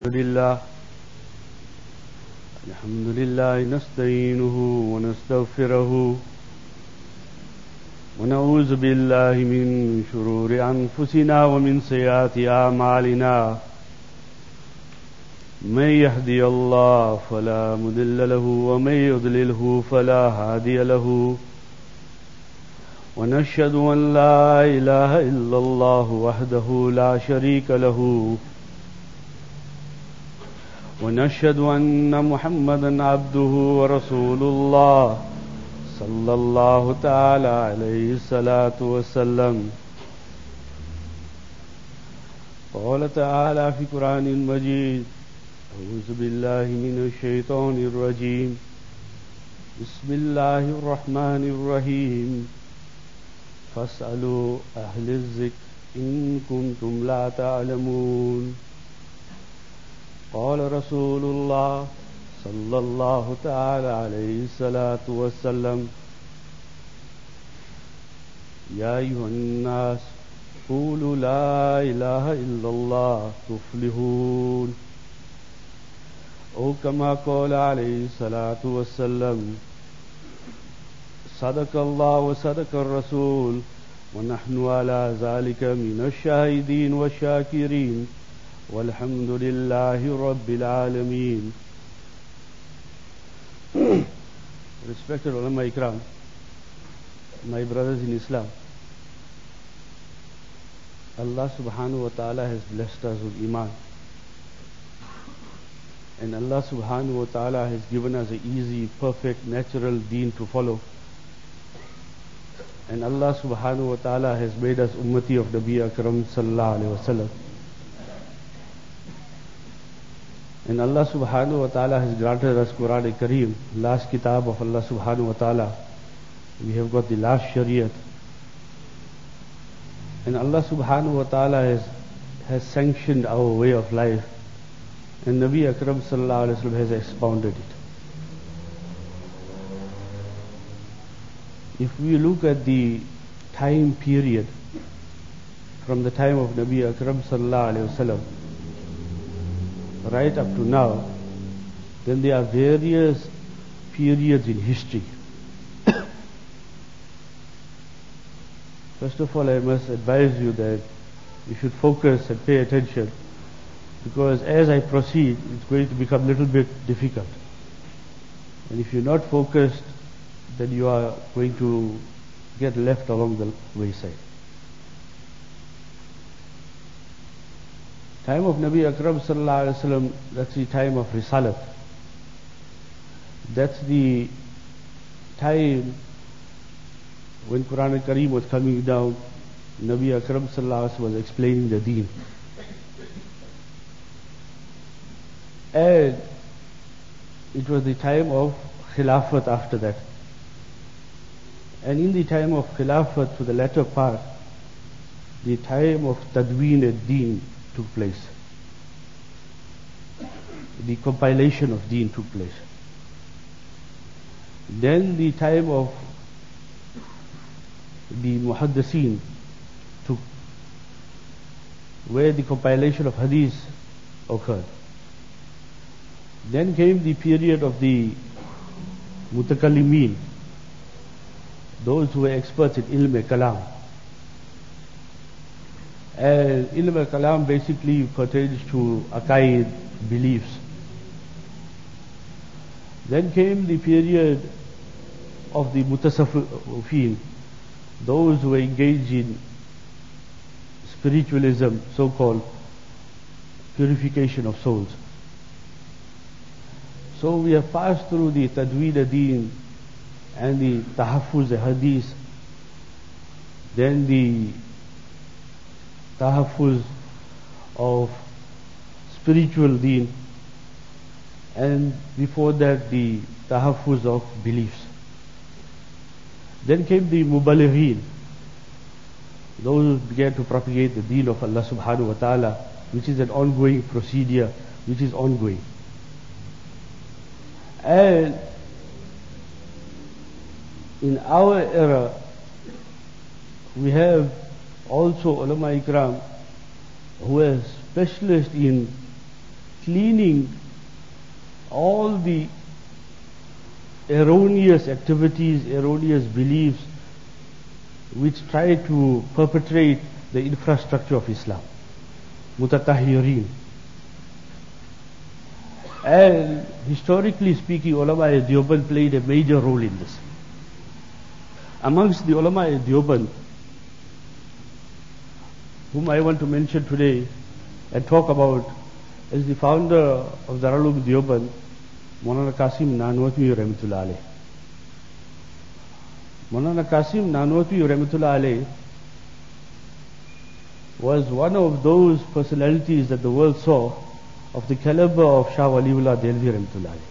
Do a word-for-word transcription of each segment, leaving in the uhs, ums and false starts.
لله الحمد لله نستعينه ونستغفره ونعوذ بالله من شرور أنفسنا ومن سيئات أعمالنا من يهدي الله فلا مضل له ومن يضلله فلا هادي له ونشهد أن لا إله إلا الله وحده لا شريك له ونشهد أن محمدا عبده ورسول الله صلى الله تعالى عليه الصلاة والسلام. قال تعالى في قرآن المجيد: أعوذ بالله من الشيطان الرجيم بسم الله الرحمن الرحيم فاسألوا أهل الذكر إن كنتم لا تعلمون. قال رسول الله صلى الله تعالى عليه الصلاة والسلام: يا أيها الناس قولوا لا إله إلا الله تفلحون، أو كما قال عليه الصلاة والسلام: صدق الله وصدق الرسول ونحن على ذلك من الشاهدين والشاكرين والحمد لله رب العالمين. Respected ulama ikram, my brothers in Islam, Allah subhanahu wa ta'ala has blessed us with iman, and Allah subhanahu wa ta'ala has given us an easy, perfect, natural deen to follow, and Allah subhanahu wa ta'ala has made us ummati of Nabi Akram sallallahu alayhi wa sallam. And Allah subhanahu wa ta'ala has granted us Quran Kareem, last kitab of Allah subhanahu wa ta'ala. We have got the last Shariat. And Allah subhanahu wa ta'ala has, has sanctioned our way of life. And Nabi Akram sallallahu alayhi wa sallam has expounded it. If we look at the time period from the time of Nabi Akram sallallahu alayhi wa sallam right up to now, then there are various periods in history. First of all, I must advise you that you should focus and pay attention, because as I proceed, it's going to become a little bit difficult. And if you're not focused, then you are going to get left along the wayside. Time of Nabi Akram sallallahu alaihi wasallam, that's the time of Risalat. That's the time when Quran Kareem was coming down. Nabi Akram sallallahu alaihi wasallam was explaining the deen. And it was the time of Khilafat after that. And in the time of Khilafat, to the latter part, the time of Tadween ad-Deen took place. The compilation of deen took place. Then the time of the Muhaddiseen took, where the compilation of hadith occurred. Then came the period of the Mutakallimin, those who were experts in ilm kalam. And ilm kalam basically pertains to aqaid, beliefs. Then came the period of the mutasawwifin, those who were engaged in spiritualism, so-called purification of souls. So we have passed through the Tadween ad-Deen and the Tahaffuz al-Hadith, then the Tahaffuz of spiritual deen, and before that the Tahaffuz of beliefs. Then came the Mubalighin, those who began to propagate the deen of Allah subhanahu wa ta'ala, which is an ongoing procedure, which is ongoing. And in our era, we have also ulama ikram who are specialists in cleaning all the erroneous activities, erroneous beliefs which try to perpetrate the infrastructure of Islam. Mutatahhirin. And historically speaking, ulama-e Deoband played a major role in this. Amongst the ulama-e Deoband, whom I want to mention today and talk about, as the founder of Darul Uloom Deoband, Maulana Qasim Nanotwi Rahmatullah Alayh. Maulana Qasim Nanotwi Rahmatullah Alayh was one of those personalities that the world saw of the caliber of Shah Waliullah Dehlvi Rahmatullah Alayh.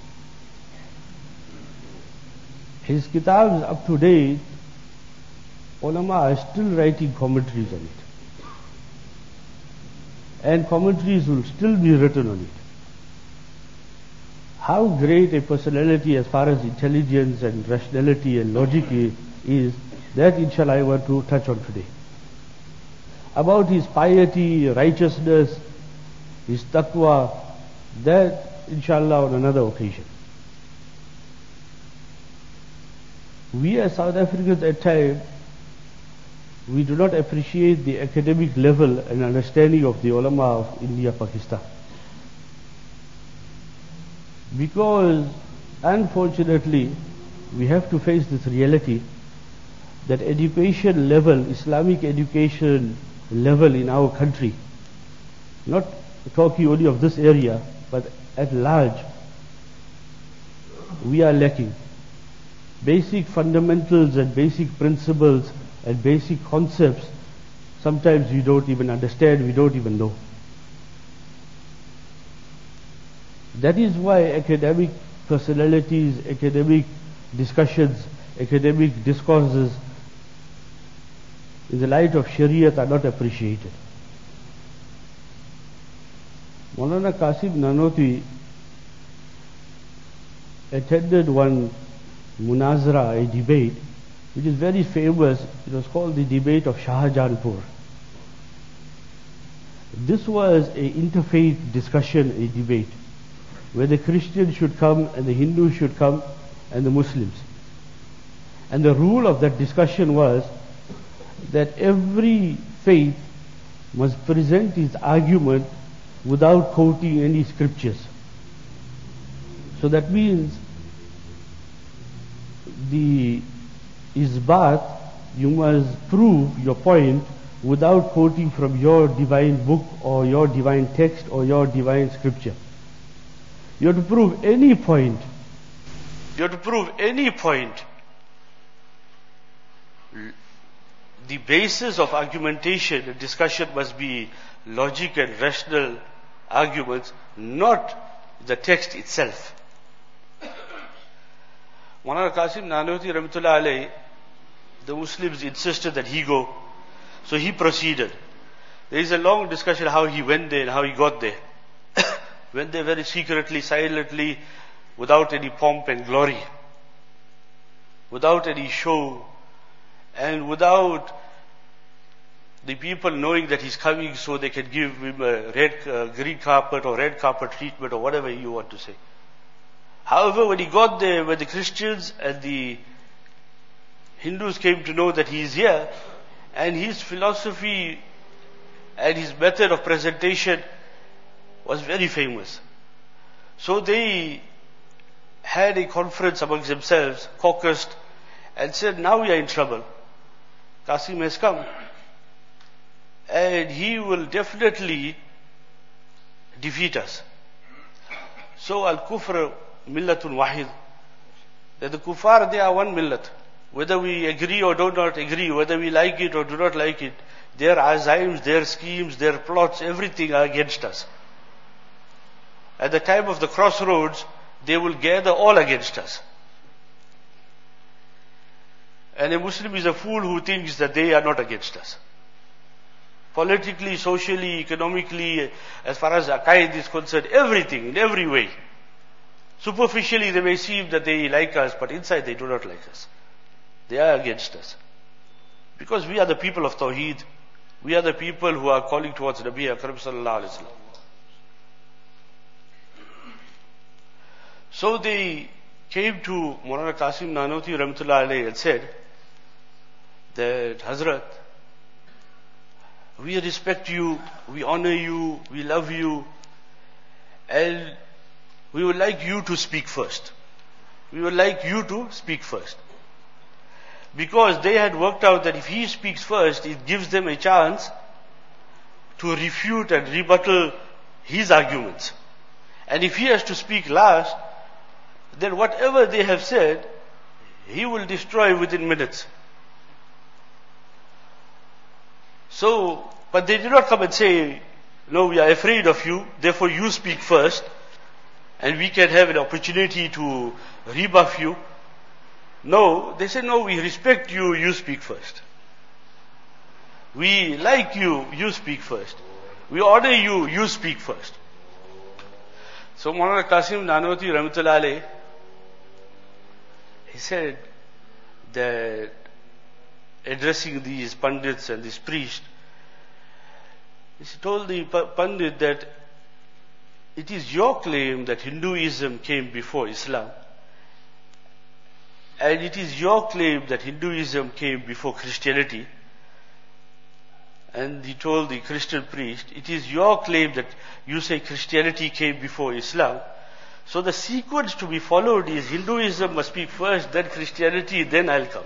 His kitabs up to date, ulama are still writing commentaries on it. And commentaries will still be written on it. How great a personality as far as intelligence and rationality and logic is, that inshallah I want to touch on today. About his piety, righteousness, his taqwa, that inshallah on another occasion. We as South Africans at times, we do not appreciate the academic level and understanding of the ulama of India, Pakistan. Because unfortunately, we have to face this reality that education level, Islamic education level in our country, not talking only of this area, but at large, we are lacking. Basic fundamentals and basic principles and basic concepts, sometimes we don't even understand, we don't even know. That is why academic personalities, academic discussions, academic discourses in the light of Shariat are not appreciated. Maulana Qasim Nanotwi attended one munazara, a debate, which is very famous. It was called the debate of Shahjahanpur. This was a interfaith discussion, a debate, where the Christians should come and the Hindus should come and the Muslims. And the rule of that discussion was that every faith must present its argument without quoting any scriptures. So that means the isbat, you must prove your point without quoting from your divine book or your divine text or your divine scripture. You have to prove any point. You have to prove any point. The basis of argumentation and discussion must be logic and rational arguments, not the text itself. Maulana Qasim Nanotwi Rahmatullah Alayh, the Muslims insisted that he go, so he proceeded. There is a long discussion how he went there and how he got there. Went there very secretly, silently, without any pomp and glory, without any show, and without the people knowing that he's coming so they can give him a red, uh, green carpet or red carpet treatment or whatever you want to say. However, when he got there, when the Christians and the Hindus came to know that he is here, and his philosophy and his method of presentation was very famous. So they had a conference amongst themselves, caucused, and said, now we are in trouble. Qasim has come, and he will definitely defeat us. So al-kufr millatun wahid, that the kuffar, they are one millat. Whether we agree or do not agree, whether we like it or do not like it, their azaims, their schemes, their plots, everything are against us. At the time of the crossroads, they will gather all against us. And a Muslim is a fool who thinks that they are not against us. Politically, socially, economically, as far as aqaid is concerned, everything, in every way. Superficially, they may seem that they like us, but inside they do not like us. They are against us. Because we are the people of Tawheed. We are the people who are calling towards Nabi Akram sallallahu alaihi wasallam. So they came to Maulana Qasim Nanotwi Rahmatullah Alayhi and said that, Hazrat, we respect you, we honor you, we love you, and we would like you to speak first. We would like you to speak first. Because they had worked out that if he speaks first, it gives them a chance to refute and rebuttal his arguments. And if he has to speak last, then whatever they have said, he will destroy within minutes. So, but they did not come and say, no, we are afraid of you, therefore you speak first, and we can have an opportunity to rebuff you. No, they said, no, we respect you, you speak first. We like you, you speak first. We honor you, you speak first. So Maulana Qasim Nanotwi Rahmatullah Alayhi, he said that addressing these pundits and these priests, he told the pundit that it is your claim that Hinduism came before Islam, and it is your claim that Hinduism came before Christianity. And he told the Christian priest, it is your claim that you say Christianity came before Islam. So the sequence to be followed is Hinduism must speak first, then Christianity, then I'll come.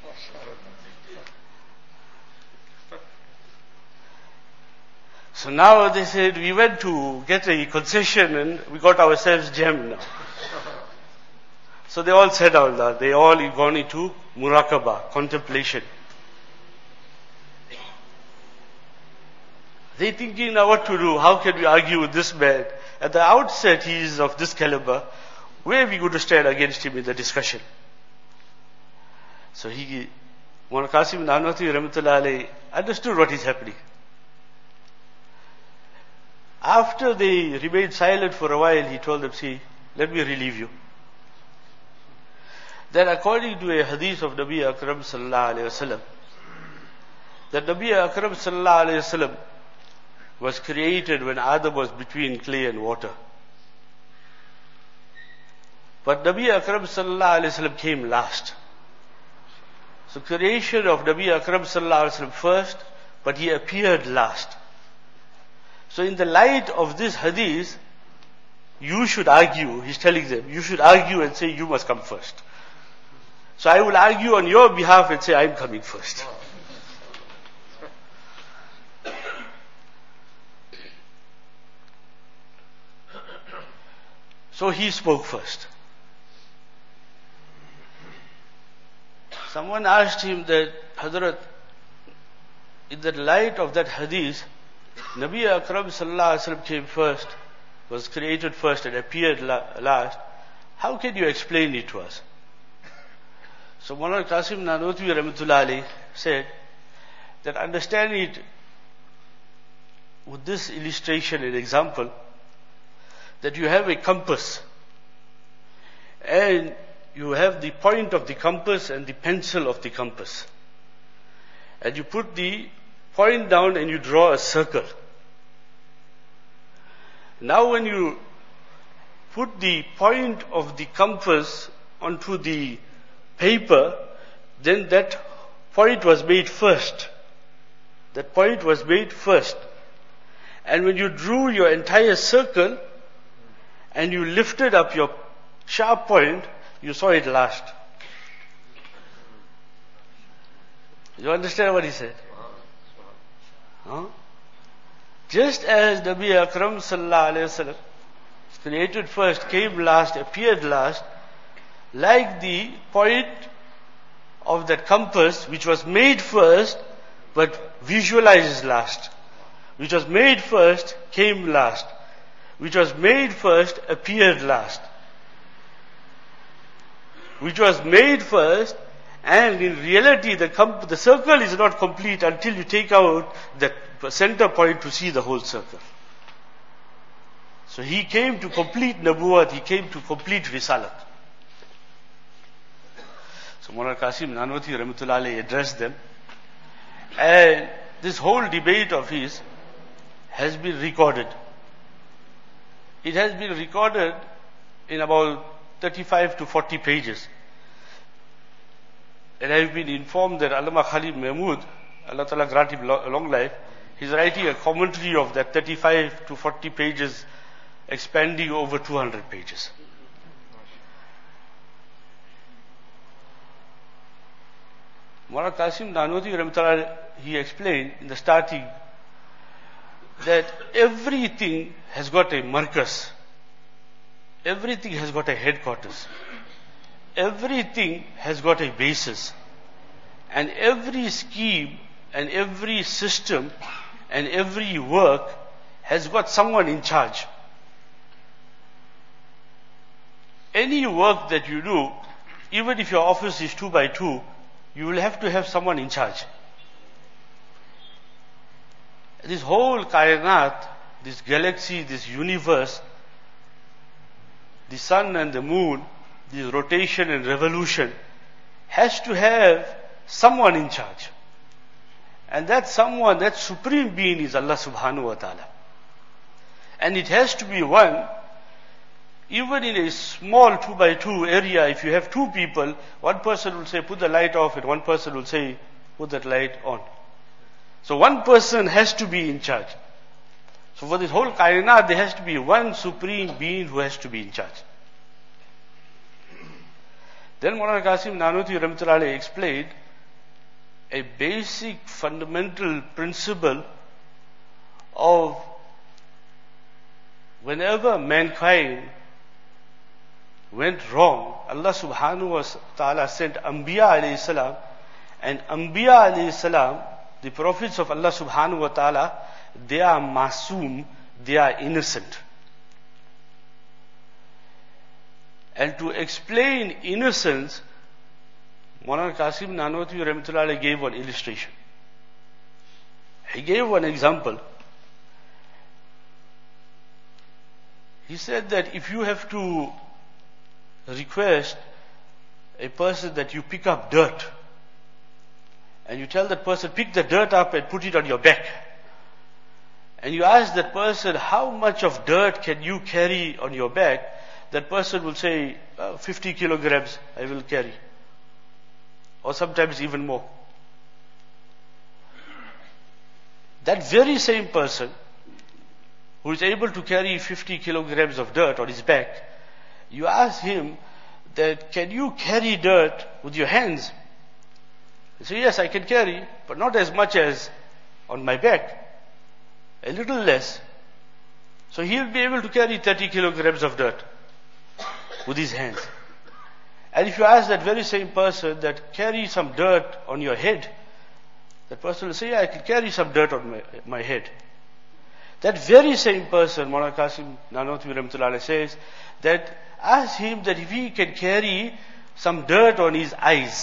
So now they said, we went to get a concession and we got ourselves jammed now. So they all said out loud, they all gone into muraqabah, contemplation. They thinking now what to do, how can we argue with this man? At the outset he is of this caliber, where are we going to stand against him in the discussion? So he, Maulana Qasim Nanotwi Rahmatullah Alayhi understood what is happening. After they remained silent for a while, he told them, see, let me relieve you. That according to a hadith of Nabi Akram Sallallahu Alaihi Wasallam, that Nabi Akram Sallallahu Alaihi Wasallam was created when Adam was between clay and water. But Nabi Akram Sallallahu Alaihi Wasallam came last. So creation of Nabi Akram Sallallahu Alaihi Wasallam first, but he appeared last. So in the light of this hadith, you should argue, he's telling them, you should argue and say you must come first. So I will argue on your behalf and say I'm coming first. So he spoke first. Someone asked him that, Hazrat, in the light of that hadith, Nabi Akram Sallallahu Alaihi Wasallam came first, was created first and appeared la- last. How can you explain it to us? So Maulana Qasim Nanotwi Rahmatullah Alayhi said that understand it with this illustration and example, that you have a compass and you have the point of the compass and the pencil of the compass, and you put the point down and you draw a circle. Now when you put the point of the compass onto the paper, then that point was made first. That point was made first. And when you drew your entire circle and you lifted up your sharp point, you saw it last. You understand what he said? Huh? Just as Nabi Akram Sallallahu Alaihi Wasallam created first, came last, appeared last, like the point of that compass which was made first but visualizes last, which was made first, came last, which was made first, appeared last, which was made first, and in reality the, comp- the circle is not complete until you take out the center point to see the whole circle. So he came to complete Nabuwat, he came to complete Risalat. So Maulana Qasim Nanotwi Rahmatullah Alayhi addressed them, and this whole debate of his has been recorded. It has been recorded in about thirty-five to forty pages. And I've been informed that Allama Khalid Mahmood, Allah Ta'ala grant him long life, he's writing a commentary of that thirty-five to forty pages, expanding over two hundred pages. Maulana Qasim Nanotwi Rahmatullah, he explained in the starting that everything has got a markas. Everything has got a headquarters. Everything has got a basis. And every scheme and every system and every work has got someone in charge. Any work that you do, even if your office is two by two, you will have to have someone in charge. This whole kainat, this galaxy, this universe, the sun and the moon, this rotation and revolution, has to have someone in charge. And that someone, that supreme being is Allah subhanahu wa ta'ala. And it has to be one, even in a small two by two area, if you have two people, one person will say, put the light off, and one person will say, put that light on. So one person has to be in charge. So for this whole kainat, there has to be one supreme being who has to be in charge. Then Maulana Qasim Nanotwi Rahmatullah explained a basic fundamental principle of whenever mankind went wrong, Allah subhanahu wa ta'ala sent Anbiya alayhi salam, and Anbiya alayhi salam, the prophets of Allah subhanahu wa ta'ala, they are masoom, they are innocent. And to explain innocence, Maulana Qasim Nanotwi Rahmatullah gave one illustration. He gave one example. He said that if you have to request a person that you pick up dirt, and you tell that person, pick the dirt up and put it on your back, and you ask that person, how much of dirt can you carry on your back? That person will say, uh, fifty kilograms I will carry. Or sometimes even more. That very same person who is able to carry fifty kilograms of dirt on his back, you ask him that, can you carry dirt with your hands? He says, yes, I can carry, but not as much as on my back. A little less. So he will be able to carry thirty kilograms of dirt with his hands. And if you ask that very same person that carry some dirt on your head, that person will say, yeah, I can carry some dirt on my, my head. That very same person, Maulana Qasim Nanotwi Rahmatullah says, that ask him that if he can carry some dirt on his eyes.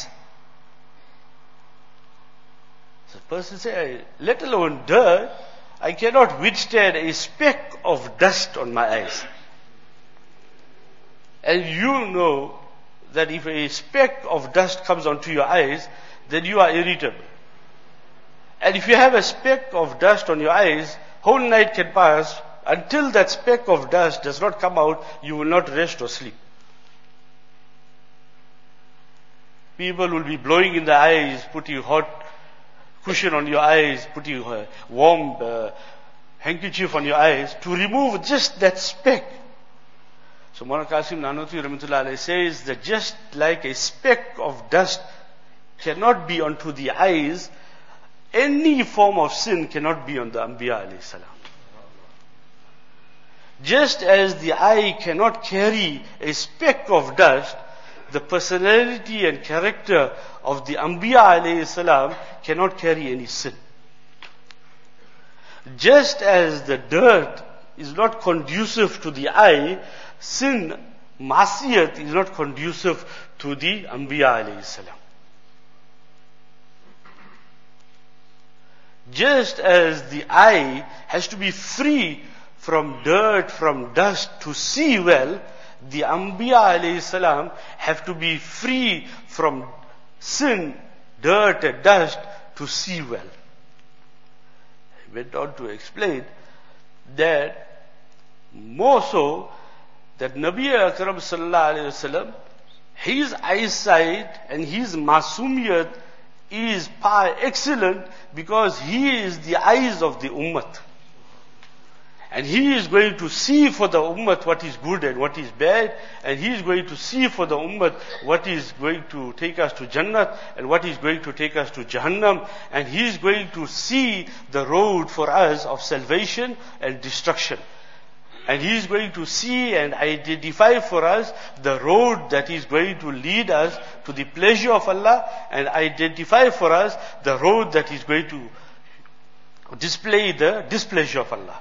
So the person says, let alone dirt, I cannot withstand a speck of dust on my eyes. And you know that if a speck of dust comes onto your eyes, then you are irritable. And if you have a speck of dust on your eyes, whole night can pass, until that speck of dust does not come out, you will not rest or sleep. People will be blowing in the eyes, putting hot cushion on your eyes, putting a warm uh, handkerchief on your eyes to remove just that speck. So Maulana Qasim Nanotwi Rahmatullah says that just like a speck of dust cannot be onto the eyes, any form of sin cannot be on the Anbiya alayhi salam. Just as the eye cannot carry a speck of dust, the personality and character of the Anbiya alayhi salam cannot carry any sin. Just as the dirt is not conducive to the eye, sin, masiyat, is not conducive to the Anbiya alayhi salam. Just as the eye has to be free from dirt, from dust to see well, the Anbiya alayhi salam have to be free from sin, dirt and dust to see well. He went on to explain that more so, that that Nabi Akram sallallahu alayhi wasallam, his eyesight and his masumiyat is par excellent because he is the eyes of the ummah. And he is going to see for the ummah what is good and what is bad, and he is going to see for the ummah what is going to take us to Jannat and what is going to take us to Jahannam, and he is going to see the road for us of salvation and destruction. And he is going to see and identify for us the road that is going to lead us to the pleasure of Allah, and identify for us the road that is going to display the displeasure of Allah.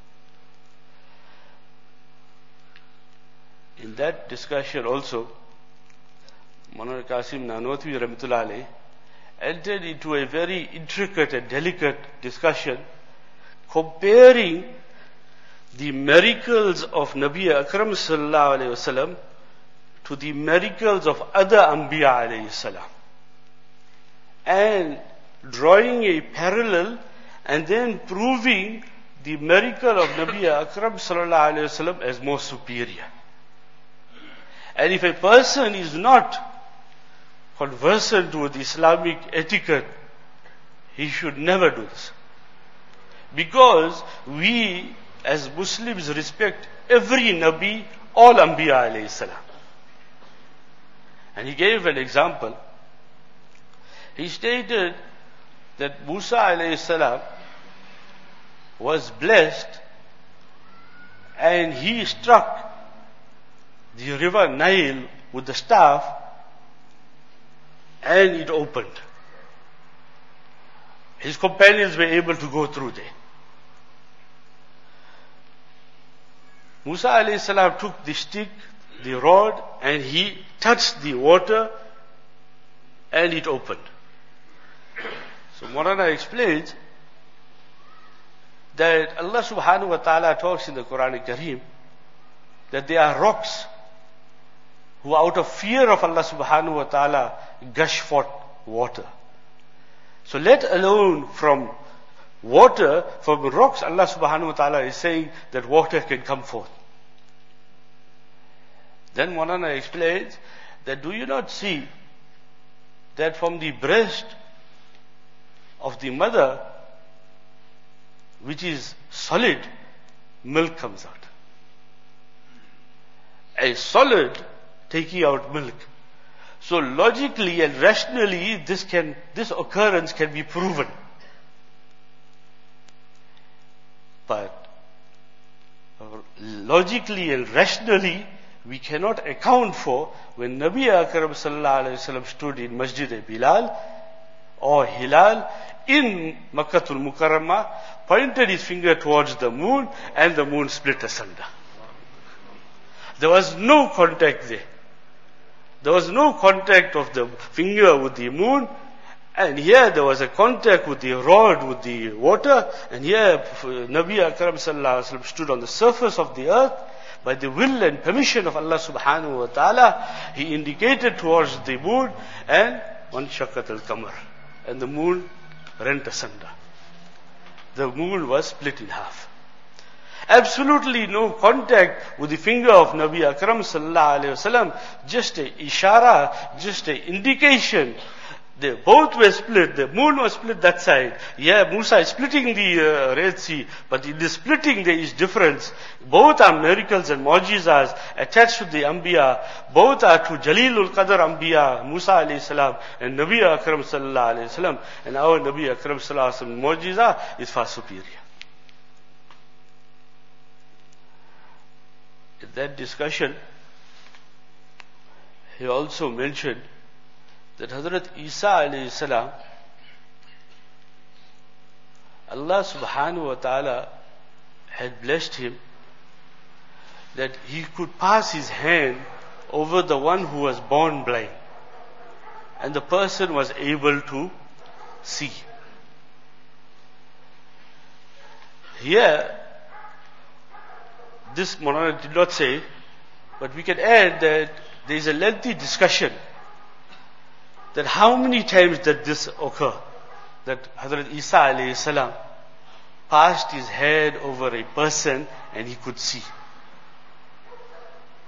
In that discussion also, Maulana Qasim Nanotwi Rahmatullah Alayh entered into a very intricate and delicate discussion comparing the miracles of Nabi Akram sallallahu alayhi wasallam to the miracles of other Anbiya alayhi salam, and drawing a parallel and then proving the miracle of Nabi Akram sallallahu alayhi wasallam as more superior. And if a person is not conversant with Islamic etiquette, he should never do this. Because we as Muslims respect every Nabi, all Anbiya alayhi salam. And he gave an example. He stated that Musa alayhi salam was blessed and he struck the river Nile with the staff and it opened. His companions were able to go through there. Musa alayhi salam took the stick, the rod, and he touched the water and it opened. So Maulana explains that Allah subhanahu wa ta'ala talks in the Quran al-Kareem that there are rocks who out of fear of Allah subhanahu wa ta'ala gush forth water. So let alone from water, from rocks, Allah subhanahu wa ta'ala is saying that water can come forth. Then Maulana explains that do you not see that from the breast of the mother, which is solid, milk comes out. A solid taking out milk. So logically and rationally this can, this occurrence can be proven. But logically and rationally we cannot account for when Nabi Akram sallallahu alayhi wasallam stood in Masjid Bilal or Hilal in Makkatul Mukarramah, pointed his finger towards the moon and the moon split asunder. There was no contact there. There was no contact of the finger with the moon, and here there was a contact with the rod with the water, and here Nabi Akram sallallahu alaihi wasallam stood on the surface of the earth. By the will and permission of Allah subhanahu wa ta'ala, he indicated towards the moon, and one shakat al-qamar, and the moon rent asunder. The moon was split in half. Absolutely no contact with the finger of Nabi Akram sallallahu alayhi wasallam, just a ishara, just a indication. They both were split. The moon was split that side. Yeah, Musa is splitting the uh, Red Sea, but in the splitting there is difference. Both are miracles and mu'jizas attached to the Anbiya. Both are to Jalilul Qadr Anbiya, Musa alayhi salam and Nabi Akram sallallahu alayhi wasallam. And our Nabi Akram sallallahu alayhi wasallam mu'jiza is far superior. In that discussion, he also mentioned that Hazrat Isa alayhi salam, Allah subhanahu wa ta'ala had blessed him that he could pass his hand over the one who was born blind, and the person was able to see. Here, this Maulana did not say, but we can add that there is a lengthy discussion that how many times did this occur, that Hazrat Isa alayhi salam passed his head over a person and he could see.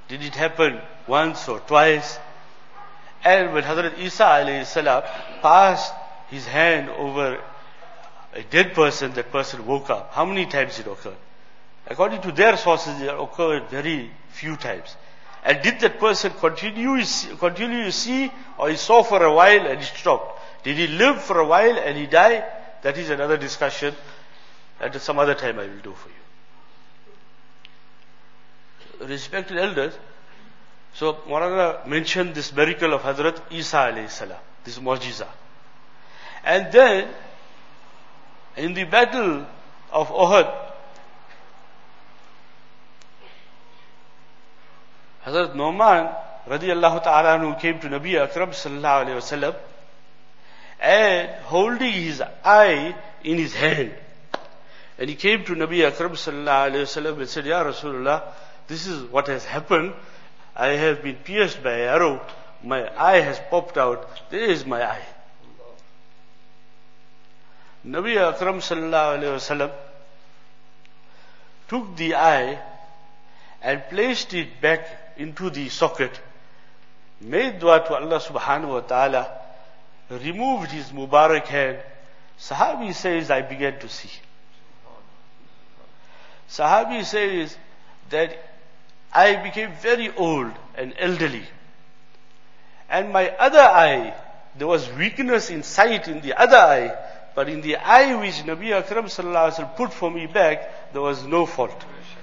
Did it happen once or twice? And when Hazrat Isa alayhi salam passed his hand over a dead person, that person woke up. How many times it occurred? According to their sources, it occurred very few times. And did that person continue, continue to see, or he saw for a while and he stopped? Did he live for a while and he died? That is another discussion. At some other time I will do for you. Respected elders, so Maulana mentioned this miracle of Hazrat Isa alayhi salam, this mu'jiza. And then, in the battle of Uhud, Hazrat Nu'man radiyallahu ta'ala anhu came to Nabi Akram sallallahu alayhi wasallam and holding his eye in his hand. And he came to Nabi Akram sallallahu alayhi wasallam and said, Ya Rasulullah, this is what has happened. I have been pierced by an arrow. My eye has popped out. There is my eye. Nabi Akram sallallahu alayhi wasallam took the eye and placed it back into the socket, made dua to Allah subhanahu wa ta'ala, removed his Mubarak hand. Sahabi says, I began to see. Sahabi says that I became very old and elderly. And my other eye, there was weakness in sight in the other eye, but in the eye which Nabi Akram sallallahu alaihi wasallam put for me back, there was no fault.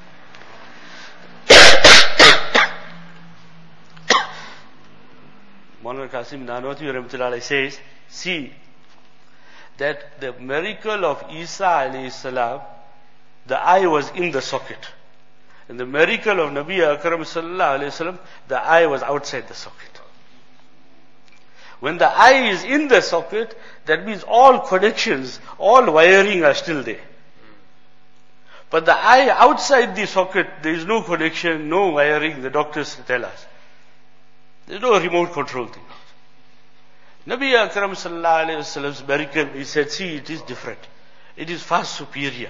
Maulana Qasim Nanotwi Rahmatullah says, see, that the miracle of Isa alayhi salam, the eye was in the socket. And the miracle of Nabi Akram sallallahu alayhi wasallam, the eye was outside the socket. When the eye is in the socket, that means all connections, all wiring are still there. But the eye outside the socket, there is no connection, no wiring, the doctors tell us. There is no remote control thing. Nabi Akram sallallahu alayhi wasallam's miracle, he said, see, it is different. It is far superior.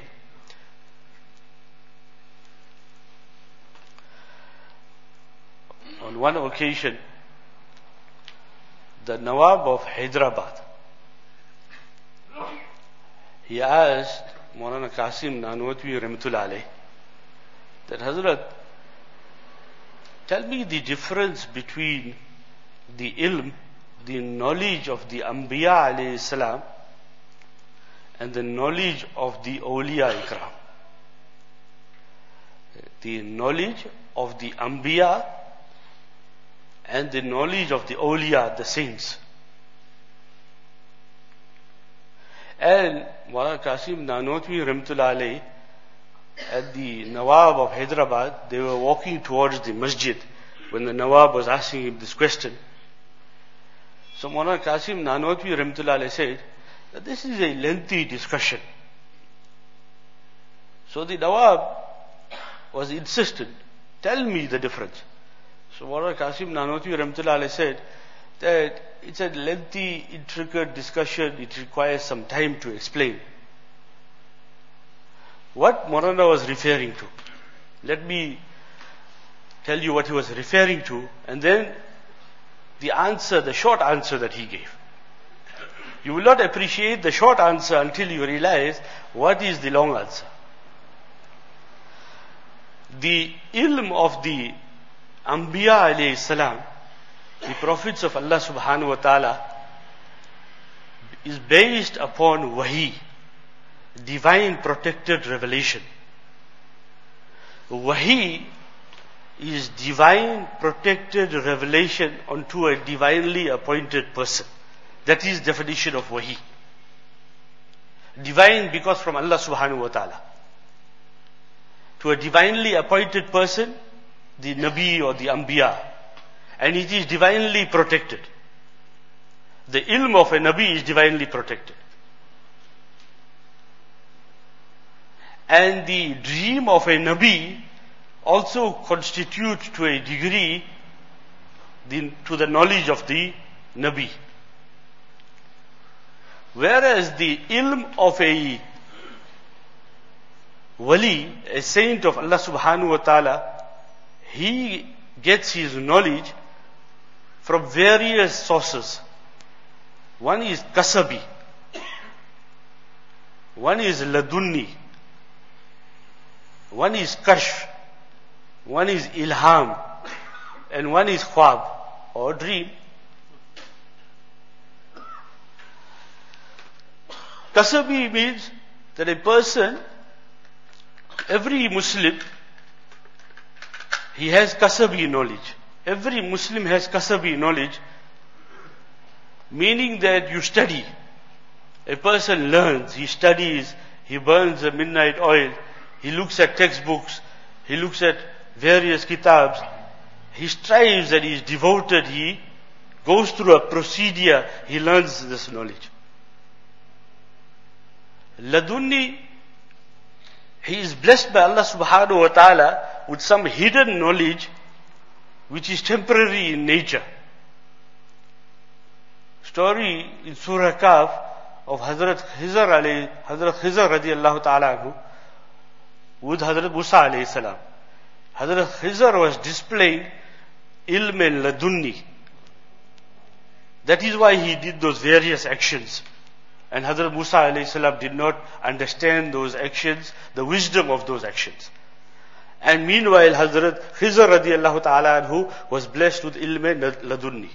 On one occasion, the Nawab of Hyderabad, he asked Maulana Qasim Nanotwi Rahmatullah alayhi that, Hazrat, tell me the difference between the ilm, the knowledge of the Anbiya alayhi salam, and the knowledge of the Awliya Ikram. The knowledge of the Anbiya and the knowledge of the Awliya, the saints. And Maulana Qasim Nanotwi Rahmatullah alayhi, at the Nawab of Hyderabad, they were walking towards the masjid when the Nawab was asking him this question. So Maulana Qasim Nanotwi Rahmatullah alayhi said that this is a lengthy discussion. So the Nawab was insistent, tell me the difference. So Maulana Qasim Nanotwi Rahmatullah alayhi said that it's a lengthy, intricate discussion, it requires some time to explain. What Maulana was referring to, let me tell you what he was referring to, and then the answer, the short answer that he gave. You will not appreciate the short answer until you realize what is the long answer. The ilm of the Anbiya alayhi salam, the prophets of Allah subhanahu wa ta'ala, is based upon wahi, divine protected revelation. Wahi is divine protected revelation unto a divinely appointed person. That is definition of wahi. Divine because from Allah subhanahu wa ta'ala. To a divinely appointed person, the Nabi or the Anbiya. And it is divinely protected. The ilm of a Nabi is divinely protected. And the dream of a Nabi also constitutes to a degree the, to the knowledge of the Nabi. Whereas the ilm of a wali, a saint of Allah subhanahu wa ta'ala, he gets his knowledge from various sources. One is kasabi, one is ladunni, one is kashf, one is ilham, and one is khwab, or dream. Kasabi means that a person, every Muslim, he has kasabi knowledge. Every Muslim has kasabi knowledge, meaning that you study. A person learns, he studies, he burns the midnight oil, he looks at textbooks, he looks at various kitabs, he strives and he is devoted, he goes through a procedure, he learns this knowledge. Ladunni, he is blessed by Allah subhanahu wa ta'ala with some hidden knowledge which is temporary in nature. Story in Surah Kahf of Hazrat Khizr alayhi, Hazrat Khizr radiallahu ta'ala anhu with Hazrat Musa alayhi salam. Hazrat Khizr was displaying ilm ladunni. That is why he did those various actions. And Hazrat Musa alayhi salam did not understand those actions, the wisdom of those actions. And meanwhile, Hazrat Khizr radiallahu ta'ala anhu was blessed with ilm ladunni.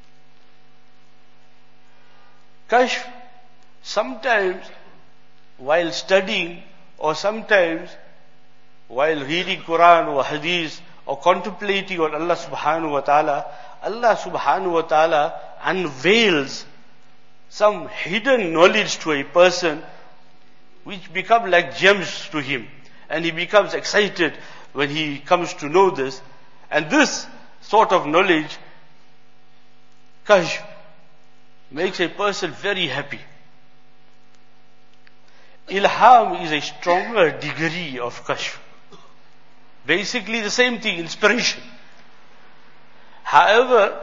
Kashf, sometimes while studying or sometimes while reading Quran or Hadith or contemplating on Allah subhanahu wa ta'ala, Allah subhanahu wa ta'ala unveils some hidden knowledge to a person which become like gems to him. And he becomes excited when he comes to know this. And this sort of knowledge, kashf, makes a person very happy. Ilham is a stronger degree of kashf. Basically the same thing, inspiration. However,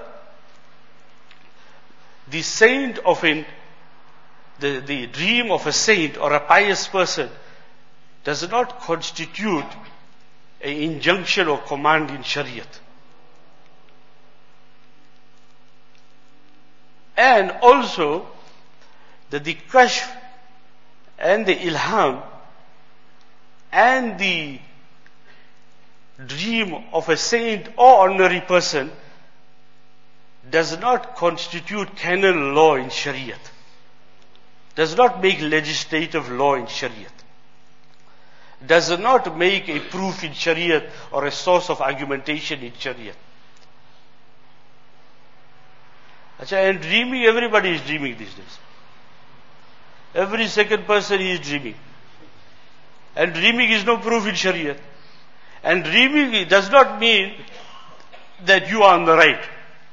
the saint of an, the, the dream of a saint or a pious person does not constitute an injunction or command in Shariat. And also, that the kashf and the ilham and the dream of a saint or ordinary person does not constitute canon law in Shariat. Does not make legislative law in Shariat. Does not make a proof in Shariat or a source of argumentation in Shariat. And dreaming, everybody is dreaming these days. Every second person is dreaming. And dreaming is no proof in Shariat. And dreaming does not mean that you are on the right.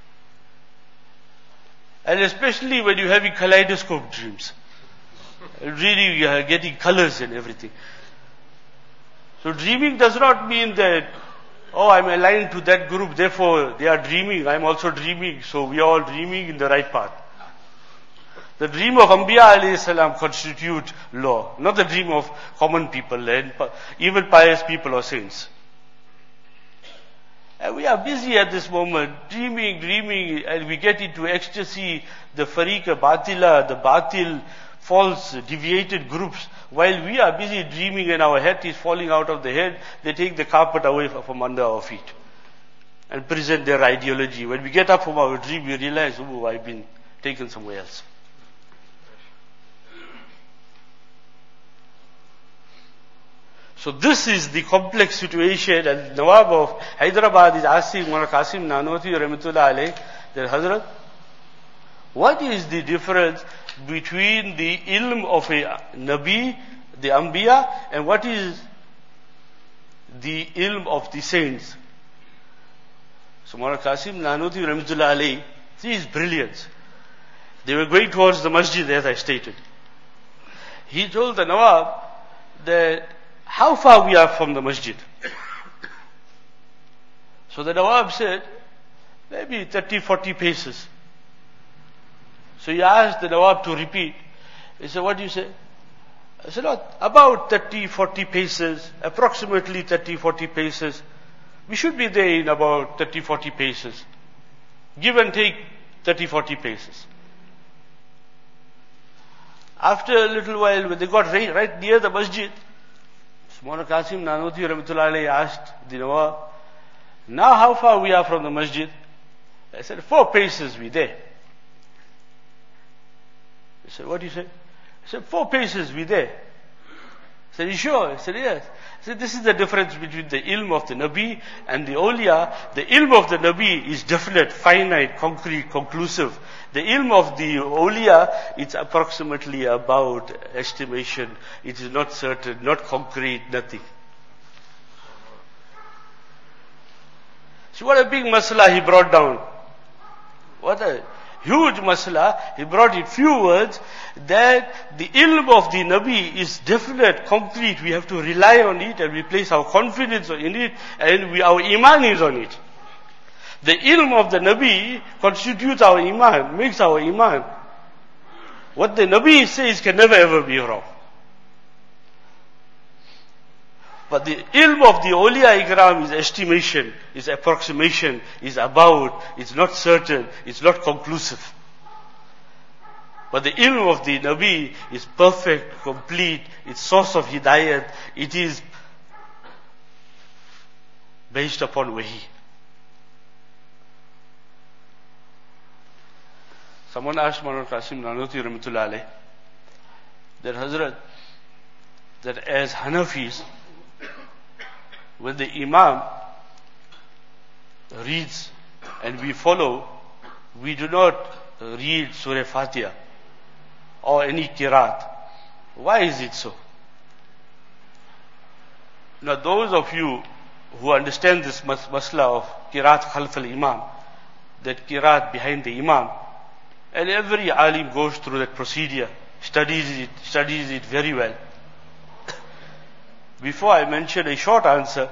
And especially when you're having kaleidoscope dreams. Really, you are getting colors and everything. So dreaming does not mean that, oh, I'm aligned to that group, therefore they are dreaming, I'm also dreaming, so we are all dreaming in the right path. The dream of Anbiya alayhi salam constitute law, not the dream of common people and even pious people or saints. And we are busy at this moment, dreaming, dreaming, and we get into ecstasy, the fariqa batila, the batil, false, deviated groups. While we are busy dreaming and our head is falling out of the head, they take the carpet away from under our feet and present their ideology. When we get up from our dream, we realize, oh, I've been taken somewhere else. So this is the complex situation, and Nawab of Hyderabad is asking Mullah Qasim Nanotwi Rahmatullah alayh, that Hazrat, what is the difference between the ilm of a Nabi, the Anbiya, and what is the ilm of the saints? So Mullah Qasim Nanotwi Rahmatullah alayh, see his brilliance. They were going towards the masjid, as I stated. He told the Nawab that how far we are from the masjid. So the Nawab said, maybe thirty, forty paces. So he asked the Nawab to repeat. He said, what do you say? I said, oh, about thirty, forty paces, approximately thirty, forty paces. We should be there in about thirty, forty paces. Give and take thirty, forty paces. After a little while, when they got right, right near the masjid, Maulana Qasim Nanotwi Rahmatullah Alayhi asked the Nawab, now how far we are from the masjid? I said, four paces we there. He said, what do you say? I said, four paces we there. I said, you sure? I said, yes. I said, this is the difference between the ilm of the Nabi and the awliya. The ilm of the Nabi is definite, finite, concrete, conclusive. The ilm of the awliya, it's approximately about estimation. It is not certain, not concrete, nothing. So what a big masala he brought down. What a huge masala. He brought in few words that the ilm of the Nabi is definite, concrete. We have to rely on it and we place our confidence in it and we, our iman is on it. The ilm of the Nabi constitutes our iman, makes our iman. What the Nabi says can never ever be wrong. But the ilm of the awliya ikram is estimation, is approximation, is about, it's not certain, it's not conclusive. But the ilm of the Nabi is perfect, complete, it's source of hidayat, it is based upon wahi. Someone asked Maulana Qasim Nanotwi Rahmatullah Alayhi that Hazrat, that as Hanafis, when the Imam reads and we follow, we do not read Surah Fatiha or any Qiraat. Why is it so? Now those of you who understand this mas- masla of Qiraat Khalf al-Imam, that Qiraat behind the Imam, and every alim goes through that procedure, studies it, studies it very well. Before I mention a short answer,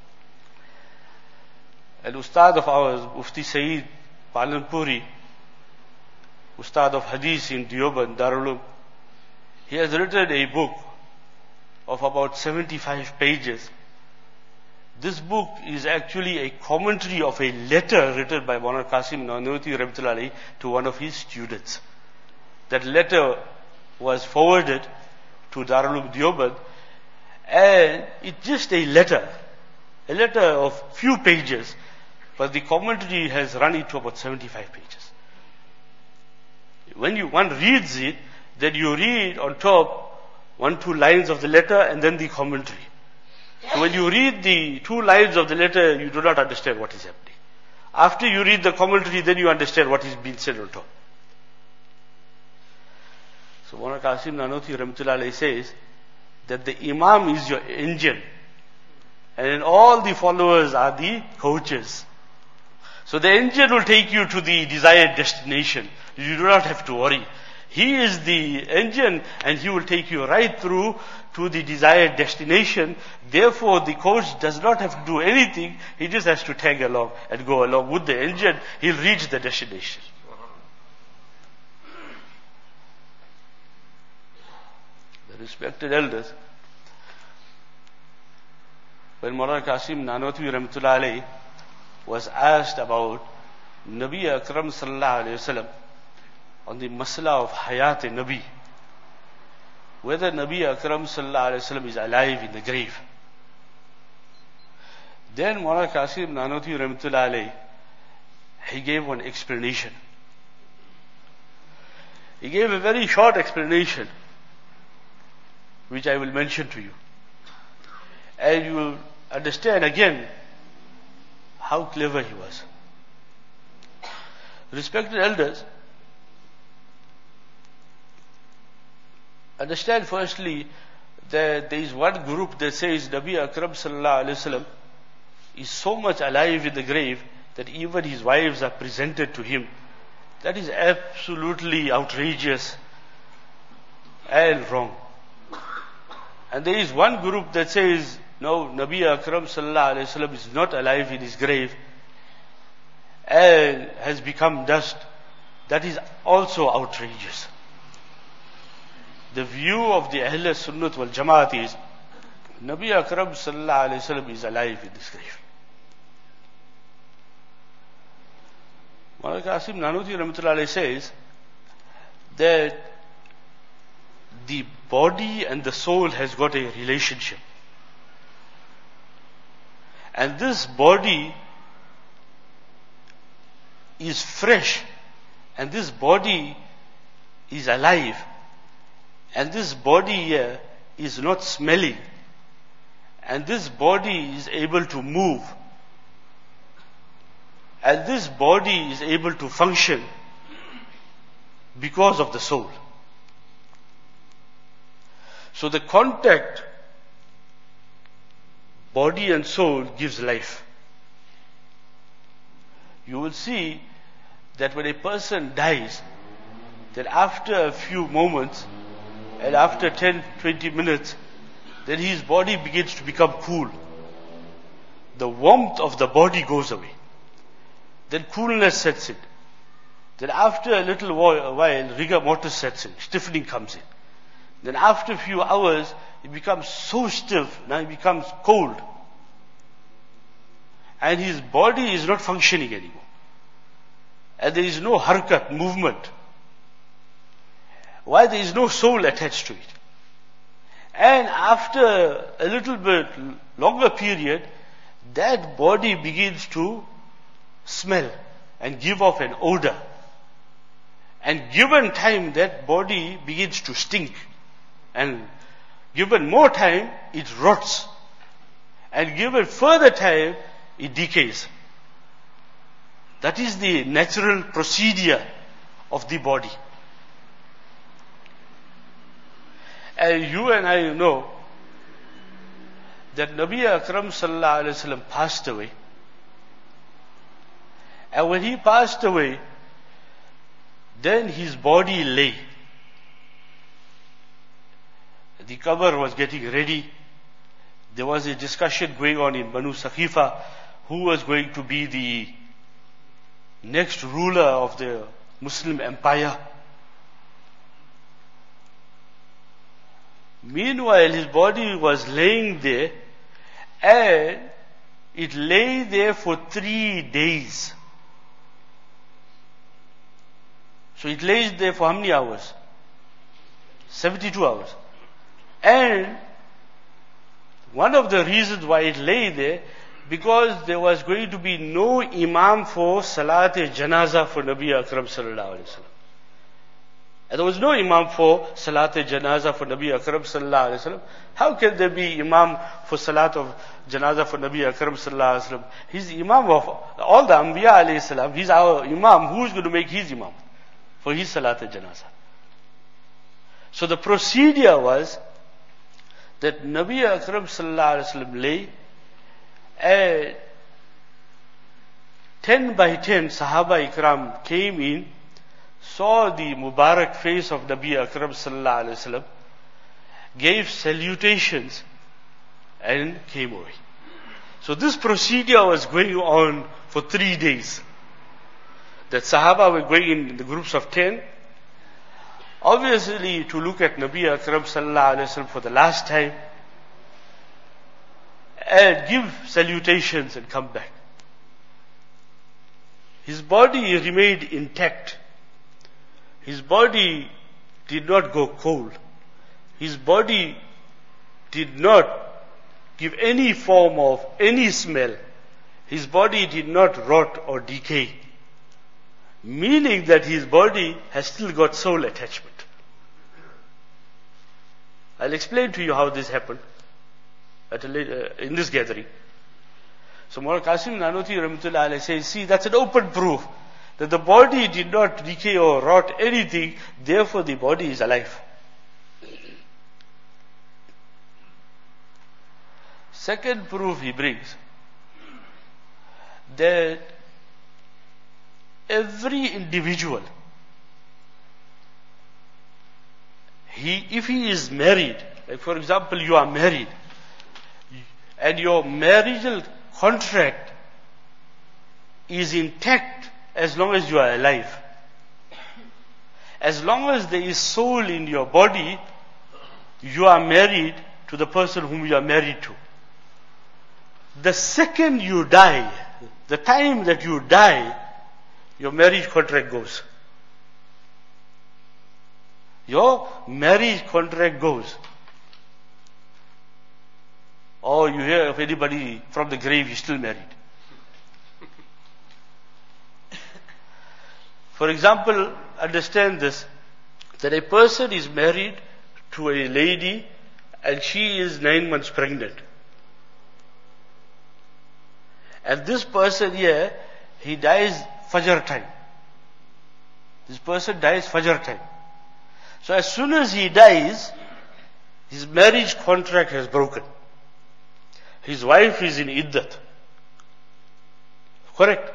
an Ustad of ours, Mufti Saeed Palanpuri, Ustad of Hadith in Deoband, Darul Uloom, he has written a book of about seventy-five pages. This book is actually a commentary of a letter written by Maulana Qasim Nanotwi Rahmatullah Alayhi to one of his students. That letter was forwarded to Darul Uloom Deoband, and it's just a letter, a letter of few pages, but the commentary has run into about seventy-five pages. When you, one reads it, then you read on top one, two lines of the letter and then the commentary. So when you read the two lines of the letter, you do not understand what is happening. After you read the commentary, then you understand what is being said on top. So Maulana Qasim Nanotwi Rahmatullah Alayhi says that the Imam is your engine and then all the followers are the coaches. So the engine will take you to the desired destination. You do not have to worry. He is the engine and he will take you right through to the desired destination. Therefore, the coach does not have to do anything. He just has to tag along and go along with the engine. He'll reach the destination. The respected elders, when Maulana Qasim Nanotwi Rahmatullah Alayhi was asked about Nabi Akram Sallallahu Alaihi Wasallam on the masla of Hayat Nabi, whether Nabi Akram Sallallahu Alaihi Wasallam is alive in the grave, then Maulana Qasim Nanotwi Rahmatullah Alayhi, he gave one explanation. He gave a very short explanation, which I will mention to you. And you will understand again how clever he was. Respected elders, understand firstly that there is one group that says Nabi Akram Sallallahu Alaihi Wasallam is so much alive in the grave that even his wives are presented to him. That is absolutely outrageous and wrong. And there is one group that says, no, Nabi Akram Sallallahu Alaihi Wasallam is not alive in his grave and has become dust. That is also outrageous. The view of the Ahl Sunnat wal Jamaat is, Nabi Akram Sallallahu Alaihi Wasallam is alive in this grave. Maulana Qasim Nanotwi Rahmatullah Alayhi says that the body and the soul has got a relationship. And this body is fresh, and this body is alive, and this body here is not smelling, and this body is able to move, and this body is able to function because of the soul. So the contact, body and soul, gives life. You will see that when a person dies, that after a few moments and after ten, twenty minutes, then his body begins to become cool. The warmth of the body goes away. Then coolness sets in. Then after a little while, rigor mortis sets in, stiffening comes in. Then after a few hours, it becomes so stiff, now it becomes cold. And his body is not functioning anymore. And there is no harkat, movement. Why? There is no soul attached to it. And after a little bit longer period, that body begins to smell and give off an odor. And given time, that body begins to stink. And given more time, it rots. And given further time, it decays. That is the natural procedure of the body. And you and I know that Nabi Akram Sallallahu Alaihi Wasallam passed away. And when he passed away, then his body lay. The qabr was getting ready. There was a discussion going on in Banu Saqifa, who was going to be the next ruler of the Muslim empire. Meanwhile, his body was laying there, and it lay there for three days. So it lays there for how many hours? seventy-two hours. And one of the reasons why it lay there, because there was going to be no imam for Salat-e-Janazah for Nabi Akram Sallallahu Alaihi Wasallam. And there was no imam for Salat-e-Janazah for Nabi Akram Sallallahu Alaihi Wasallam. How can there be imam for Salat of Janazah for Nabi Akram Sallallahu Alaihi Wasallam? He's the imam of all the Anbiya Alayhi Salam. He's our imam. Who's going to make his imam for his Salat-e-Janazah? So the procedure was that Nabi Akram Sallallahu Alaihi Wasallam lay, and ten by ten Sahaba Ikram came in, saw the Mubarak face of Nabi Akram Sallallahu Alaihi Wasallam, gave salutations, and came away. So this procedure was going on for three days. That Sahaba were going in the groups of ten, obviously to look at Nabi Akram Sallallahu Alaihi Wasallam for the last time, and give salutations and come back. His body remained intact. His body did not go cold. His body did not give any form of any smell. His body did not rot or decay. Meaning that his body has still got soul attachment. I'll explain to you how this happened at a later, uh, in this gathering. So Maulana Qasim Nanotwi Rahmatullah Alayhi says, see, that's an open proof that the body did not decay or rot anything, therefore the body is alive. Second proof he brings, that every individual, he, if he is married, like for example you are married, and your marital contract is intact as long as you are alive. As long as there is soul in your body, you are married to the person whom you are married to. The second you die, the time that you die, your marriage contract goes. Your marriage contract goes. Or you hear of anybody from the grave is still married. For example, understand this, that a person is married to a lady and she is nine months pregnant. And this person here, he dies Fajr time. This person dies Fajr time. So as soon as he dies, his marriage contract has broken. His wife is in iddat. Correct?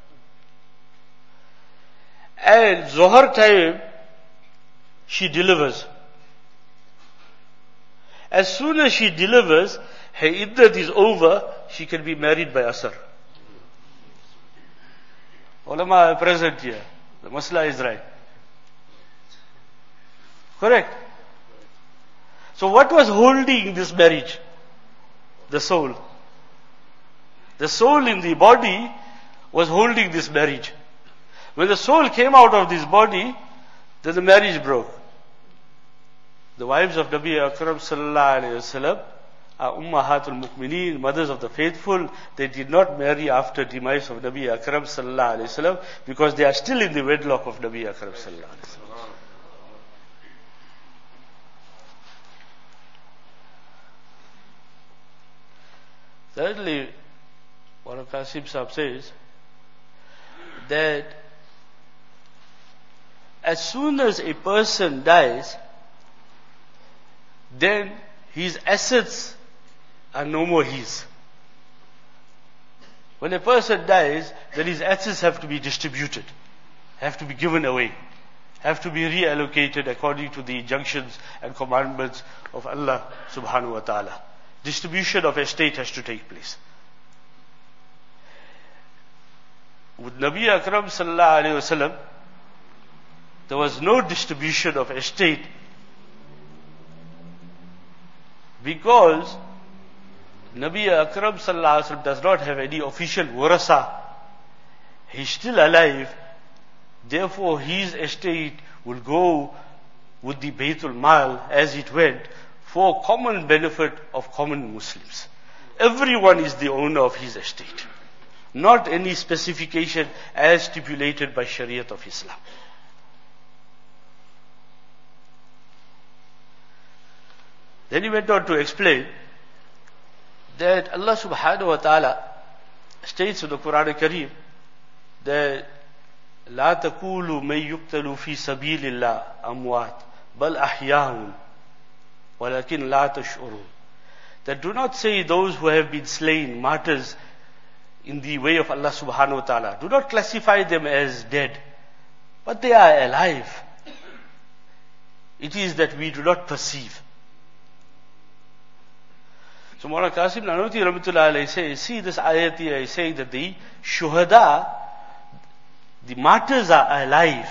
And Zohar time, she delivers. As soon as she delivers, her iddat is over, she can be married by Asr. Ulama are present here. The masla is right. Correct? So what was holding this marriage? The soul. The soul in the body was holding this marriage. When the soul came out of this body, then the marriage broke. The wives of Nabi Akram sallallahu alayhi wasallam are Ummahatul Mu'mineen, mothers of the faithful. They did not marry after demise of Nabi Akram sallallahu alayhi wasallam because they are still in the wedlock of Nabi Akram sallallahu alayhi wasallam. Thirdly, Maulana Qasim Sahib says that as soon as a person dies, then his assets are no more his. When a person dies, then his assets have to be distributed, have to be given away, have to be reallocated according to the injunctions and commandments of Allah subhanahu wa ta'ala. Distribution of estate has to take place. With Nabi Akram sallallahu alayhi wasallam, there was no distribution of estate because Nabi Akram sallallahu alayhi wasallam does not have any official warasa. He's still alive. Therefore, his estate will go with the Baytul Mal as it went for common benefit of common Muslims. Everyone is the owner of his estate. Not any specification as stipulated by Shariat of Islam. Then he went on to explain that Allah subhanahu wa ta'ala states in the Quran al-Kareem that لا تقولوا من يقتل في سبيل الله أموات بل أحياء ولكن لا تشعرون. That do not say those who have been slain, martyrs in the way of Allah subhanahu wa ta'ala. Do not classify them as dead, but they are alive. It is that we do not perceive. So Maulana Qasim Nanavati Rahmatullah alayhi says, see this ayat here is saying that the shuhada, the martyrs are alive.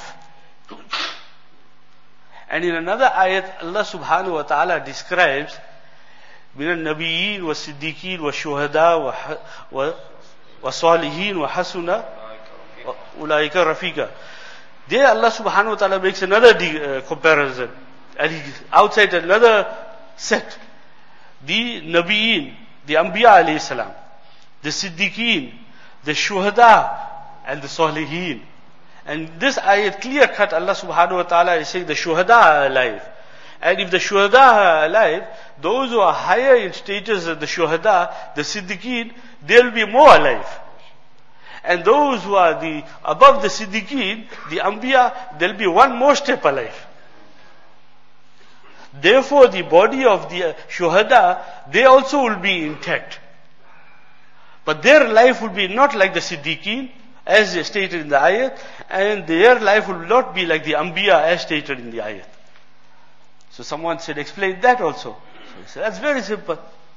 And in another ayat, Allah subhanahu wa ta'ala describes من النبيين والصديقين والشهداء والصالحين وحسن أولئك رفيقا. There Allah subhanahu wa ta'ala makes another de- uh, comparison. And he, outside another set. The Nabiyin, the Anbiya alayhi salam, the Siddiqeen, the Shuhada, and the Salihin. And this ayat clear cut, Allah subhanahu wa ta'ala is saying the Shuhada are alive. And if the Shuhada are alive, those who are higher in status than the Shuhada, the Siddiqeen, they'll be more alive. And those who are the above the Siddiqeen, the Anbiya, they'll be one more step alive. Therefore, the body of the Shuhada, they also will be intact. But their life will be not like the Siddiqeen, as stated in the ayat, and their life will not be like the Anbiya, as stated in the ayat. So someone said, explain that also. So he said, that's very simple.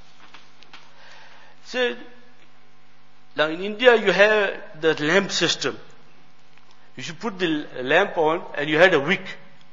He said, now in India you have the lamp system. You should put the lamp on and you had a wick.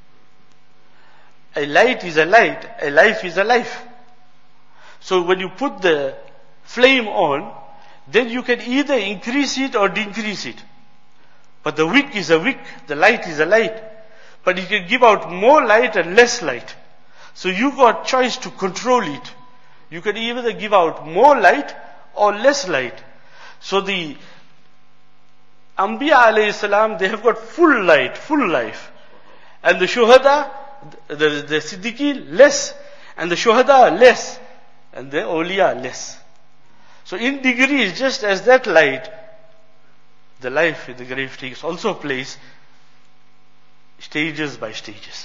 A light is a light, a life is a life. So when you put the flame on, then you can either increase it or decrease it. But the wick is a wick, the light is a light. But it can give out more light and less light. So you got choice to control it. You can either give out more light or less light. So the Anbiya alayhi salam, they have got full light, full life. And the Shuhada, the, the Siddiqeen, less. And the Shuhada, less. And the Awliya, less. So in degrees, just as that light, the life in the grave takes also place stages by stages.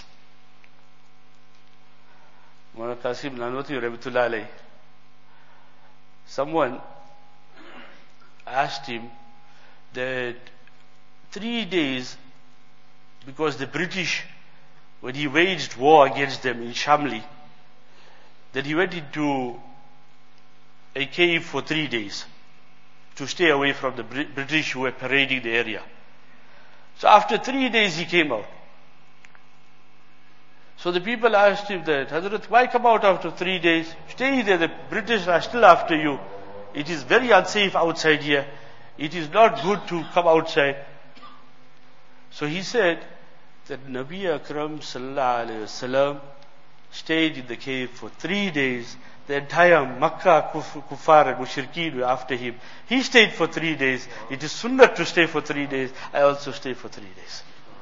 Mawlana Qasim Nanwati Rahmatullah alayhi, someone asked him that three days, because the British, when he waged war against them in Shamli, that he went into a cave for three days to stay away from the British who were parading the area. So after three days he came out. So the people asked him that, Hazrat, why come out after three days? Stay there, the British are still after you. It is very unsafe outside here. It is not good to come outside. So he said that Nabi Akram sallallahu alayhi wasallam stayed in the cave for three days. The entire Makkah kuffar and mushrikeen were after him. He stayed for three days. It is sunnah to stay for three days. I also stay for three days.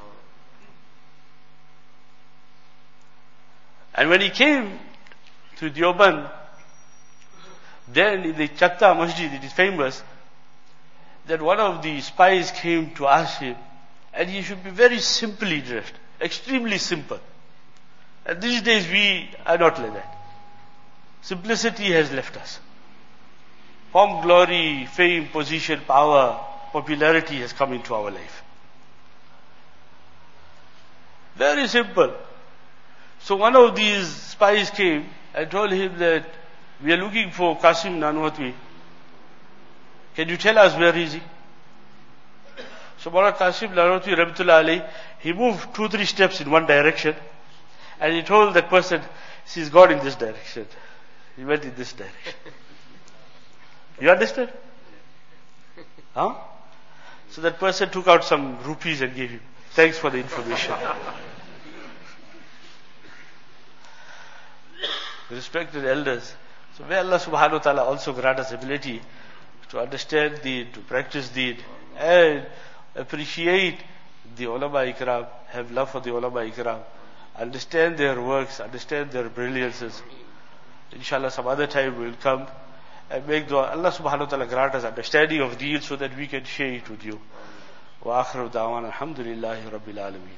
And when he came to Deoband, then in the Chatta Masjid, it is famous that one of the spies came to ask him, and he should be very simply dressed, extremely simple. And these days we are not like that. Simplicity has left us. Pomp, glory, fame, position, power, popularity has come into our life. Very simple. So one of these spies came and told him that we are looking for Qasim Nanwati. Can you tell us where is he? So Mawlana Qasim Nanwati Rahmatullah alayhi, he moved two, three steps in one direction and he told that person, she's gone in this direction. He went in this direction. You understand? Huh? So that person took out some rupees and gave him. Thanks for the information. Respected elders. So may Allah subhanahu wa ta'ala also grant us ability to understand Deen, to practice Deen, and appreciate the ulama ikram, have love for the ulama ikram, understand their works, understand their brilliances. Inshallah, some other time will come and make dua. Allah subhanahu wa ta'ala grant us understanding of Deen so that we can share it with you. Wa akhiru da'wan alhamdulillahi rabbil alameen.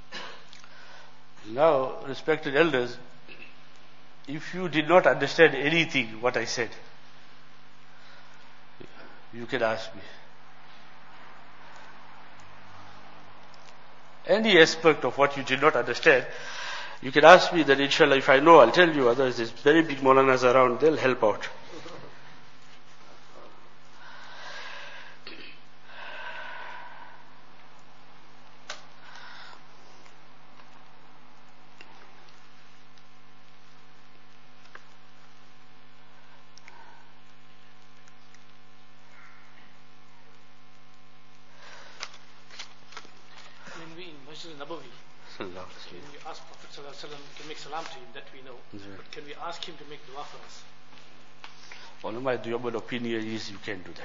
Now, respected elders, if you did not understand anything what I said, you can ask me. Any aspect of what you did not understand, you can ask me, that inshallah if I know I'll tell you, otherwise there's very big Maulanas around, they'll help out. Can we ask him to make dua for us? One of my Deoband opinion is you can do that.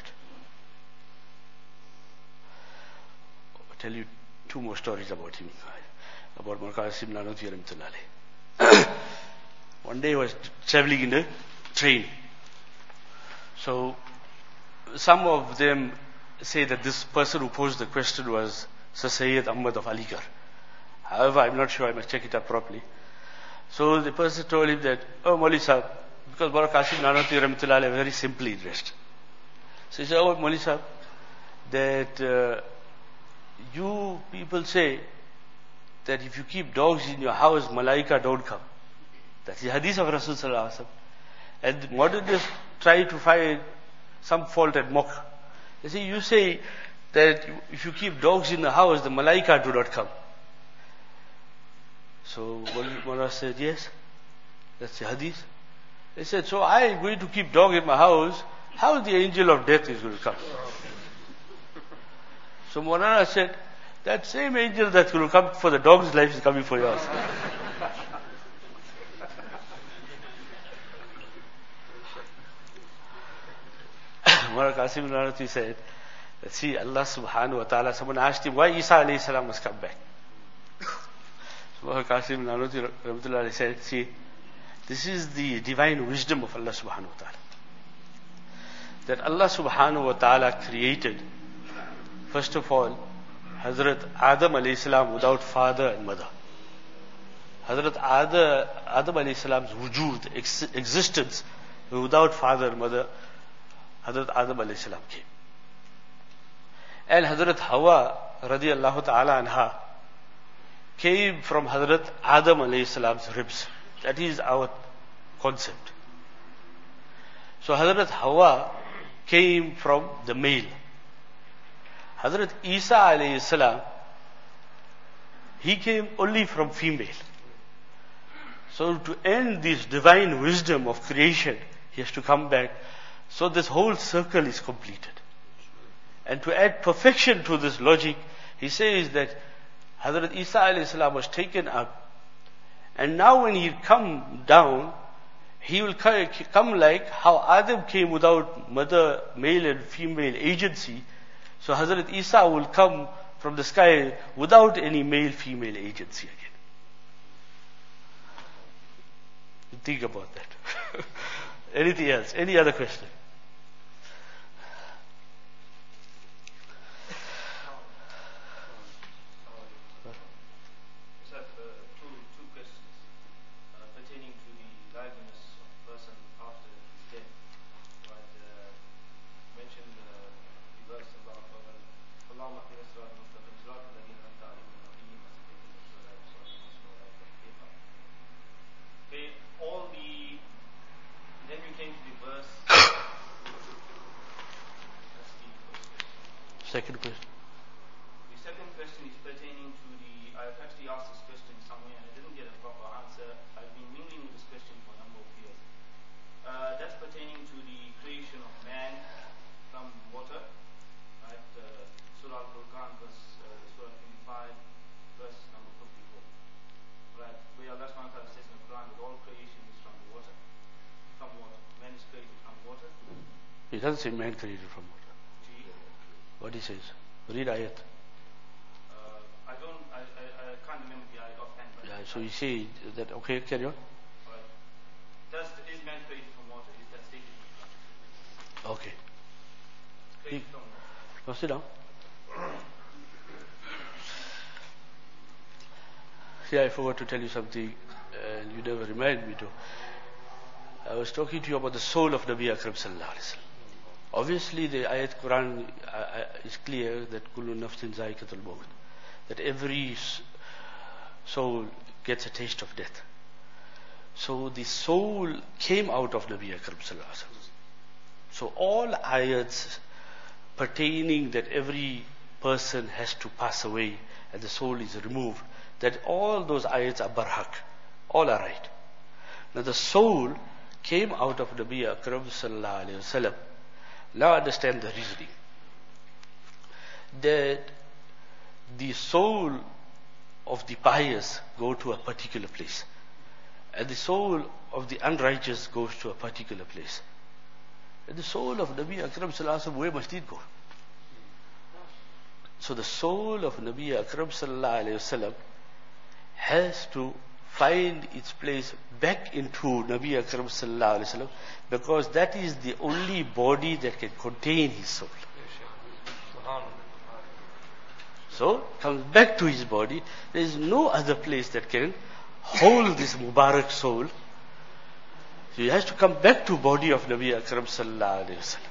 I'll tell you two more stories about him. About Mawlana Qasim Nanwati Rahmatullah alayhi. One day I was traveling in a train. So some of them say that this person who posed the question was Sir Sayyid Ahmad of Aligarh. However, I'm not sure, I must check it up properly. So the person told him that, oh Mauli Sahib, because Mawlana Qasim Nanwati Rahmatullah alayhi very simply dressed. So he said, oh Mauli Sahib, that uh, you people say that if you keep dogs in your house, Malaika don't come. That's the hadith of Rasul Sallallahu Alaihi Wasallam. And modernists try to find some fault and mock. They say, you say that if you keep dogs in the house, the Malaika do not come. So Mullah said, yes, that's the hadith. They said, so I am going to keep dog in my house, how the angel of death is going to come? So Maulana said, that same angel that will come for the dog's life is coming for yours. Maulana Qasim Nanotwi said, that see, Allah subhanahu wa ta'ala, someone asked him why Isa alayhi salam must come back. So Maulana Qasim Nanotwi rahmatullah said, see, this is the divine wisdom of Allah subhanahu wa ta'ala. That Allah subhanahu wa ta'ala created, first of all, Hazrat Adam alayhi salam without father and mother. Hazrat Adam, Adam alayhi salam's wujud, ex- existence, without father and mother, Hazrat Adam alayhi salam came. And Hazrat Hawa radiallahu ta'ala anha came from Hazrat Adam alayhi salam's ribs. That is our concept. So Hazrat Hawa came from the male. Hazrat Isa alayhi salam, he came only from female. So to end this divine wisdom of creation, he has to come back. So this whole circle is completed. And to add perfection to this logic, he says that Hazrat Isa alayhi salam was taken up, and now when he come down, he will come like how Adam came without mother, male and female agency. So Hazrat Isa will come from the sky without any male-female agency again. Think about that. Anything else? Any other question? Second question. The second question is pertaining to the, I've actually asked this question somewhere and I didn't get a proper answer. I've been mingling with this question for a number of years. Uh, that's pertaining to the creation of man from water, right? Uh, Surah Al-Furqan, verse, uh, Surah twenty-five, verse number fifty-four. Right? Where Allah subhanahu wa ta'ala says in the Quran that all creation is from water. From water. Man is created from water. He doesn't say man created from water. What he says? Read ayat. Uh, I don't, I, I, I can't remember the ayat offhand. But Yeah, so you say that, okay, carry on. Right. Does, is man created from water? Is that stated in the Quran? Okay. Created from water. Now sit down. See, I forgot to tell you something, and you never remind me to. I was talking to you about the soul of Nabi Akram sallallahu alaihi wasallam. Obviously, the ayat Quran uh, uh, is clear that kullu nafsin zaikatul maut, that every soul gets a taste of death. So the soul came out of Nabi Akram sallallahu alaihi wasallam. So all ayats pertaining that every person has to pass away and the soul is removed, that all those ayats are barhaq, all are right. Now the soul came out of Nabi Akram sallallahu alaihi wasallam. Now understand the reasoning. That the soul of the pious go to a particular place, and the soul of the unrighteous goes to a particular place. And the soul of Nabi Akram sallallahu alaihi wasallam, where must it go? So the soul of Nabi Akram sallallahu alaihi wasallam has to find its place back into Nabi Akram sallallahu alaihi wasallam, because that is the only body that can contain his soul. So comes back to his body. There is no other place that can hold this Mubarak soul. So he has to come back to body of Nabi Akram sallallahu alaihi wasallam.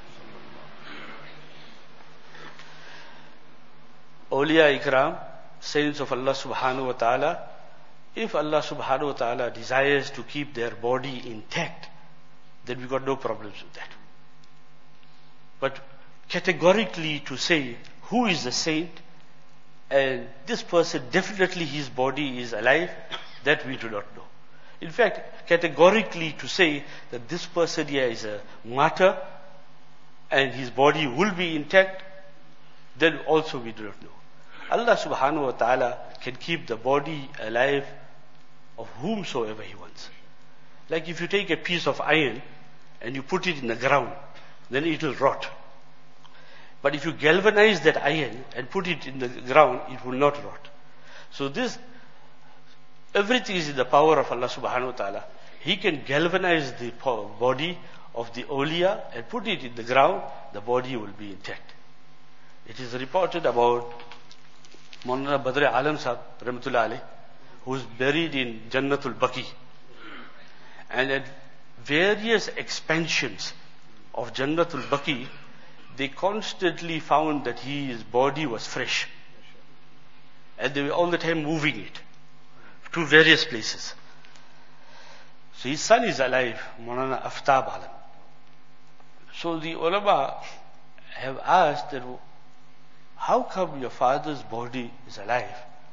Awliya Ikram, saints of Allah subhanahu wa ta'ala, if Allah subhanahu wa ta'ala desires to keep their body intact, then we got no problems with that. But categorically to say who is the saint and this person definitely his body is alive, that we do not know. In fact, categorically to say that this person here is a martyr and his body will be intact, then also we do not know. Allah subhanahu wa ta'ala can keep the body alive of whomsoever He wants. Like if you take a piece of iron and you put it in the ground, then it will rot. But if you galvanize that iron and put it in the ground, it will not rot. So this, everything is in the power of Allah subhanahu wa ta'ala. He can galvanize the body of the awliya and put it in the ground, the body will be intact. It is reported about Maulana Badr Alam Sahib, Rahmatullah Alayh, who is buried in Jannatul Baqi. And at various expansions of Jannatul Baqi, they constantly found that his body was fresh. And they were all the time moving it to various places. So his son is alive, Maulana Aftab Alam. So the ulama have asked that, how come your father's body is alive?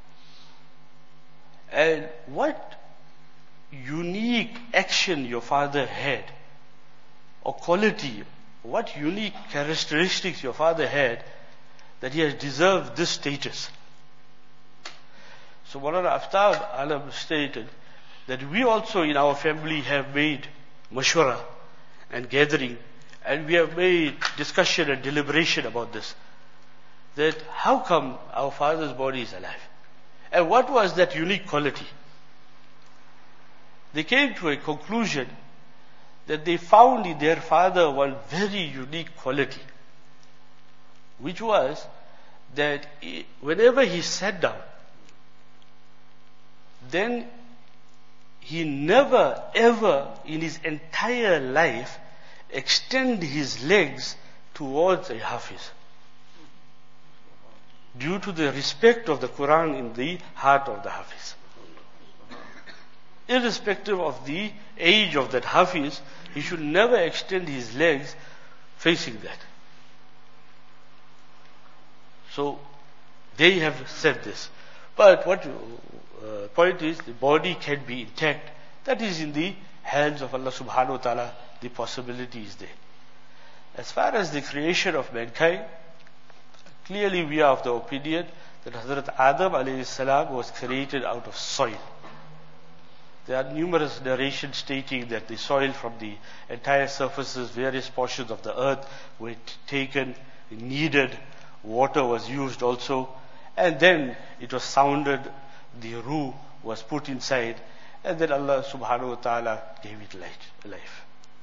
And what unique action your father had, or quality, what unique characteristics your father had that he has deserved this status? So Maulana Aftab Alam stated that we also in our family have made mashwara and gathering, and we have made discussion and deliberation about this. That how come our father's body is alive? And what was that unique quality? They came to a conclusion that they found in their father one very unique quality, which was that he, whenever he sat down, then he never ever in his entire life extend his legs towards a hafiz, due to the respect of the Quran in the heart of the hafiz. Irrespective of the age of that hafiz, he should never extend his legs facing that. So they have said this. But what uh, point is, the body can be intact. That is in the hands of Allah subhanahu wa ta'ala. The possibility is there. As far as the creation of mankind, clearly we are of the opinion that Hazrat Adam alayhi salam was created out of soil. There are numerous narrations stating that the soil from the entire surfaces, various portions of the earth were taken, kneaded, water was used also, and then it was sounded, the ruh was put inside, and then Allah subhanahu wa ta'ala gave it life.